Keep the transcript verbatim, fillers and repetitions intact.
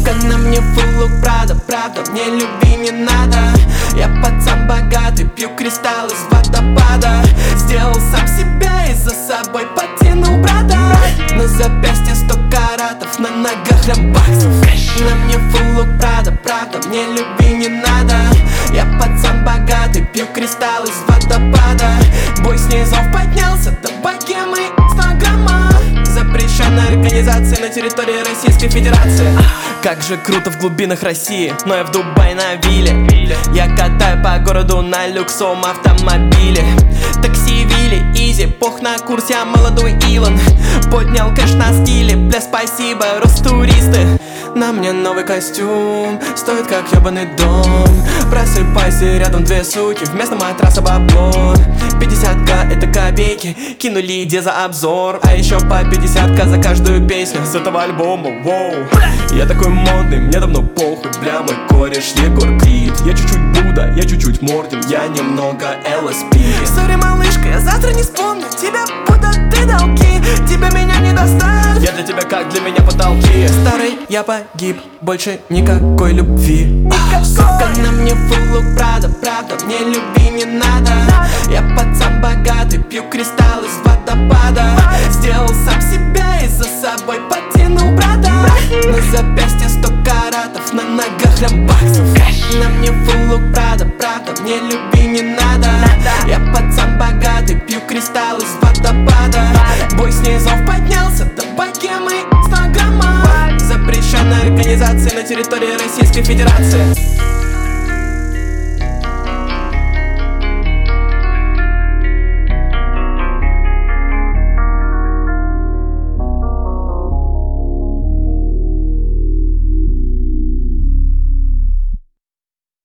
Сука, на мне full look Prada, правда, мне любви не надо. Я пацан богатый, пью кристалл из водопада. Сделал сам себя и за собой потянул брата. На запястье сто каратов, на ногах лям баксов. На мне full look Prada, правда, мне любви не надо. Я пацан богатый, пью кристалл из водопада. Бой снизов поднялся до богемы инстаграма. Запрещенной организации на территории Российской Федерации. Как же круто в глубинах России, но я в Дубае на вилле. Я катаю по городу на люксовом автомобиле. Такси, вилли, изи, пох на курс, я молодой Илон. Поднял кэш на стиле, бля, спасибо, Ростуристы. На мне новый костюм, стоит как ебаный дом. Просыпайся, рядом две суки, вместо матраса бабло. пятьдесят ка это копейки, кинули иди за обзор. А еще по пятьдесят ка за каждую песню с этого альбома, воу. Я такой модный, мне давно похуй, бля, мой кореш Егор Крид. Я чуть-чуть Будда, я чуть-чуть Мордин, я немного эл эс пи. Сори, малышка, я завтра не вспомню тебя, будто ты долги. Тебя меня не достать, я для тебя как для меня потолки. Старый, я погиб, больше никакой любви. Ах, сука, на мне full look Prada, правда, мне любви не надо. Я пацан богатый, пью кристалл из водопада. Сделал сам себя и за собой потянул брата. На запястье сто каратов, на ногах лям баксов. На мне full look Prada, правда, мне любви не надо. Я пацан богатый, пью кристалл из водопада. Бой снизов поднялся до богемы инстаграма. Запрещенной организации на территории Российской Федерации.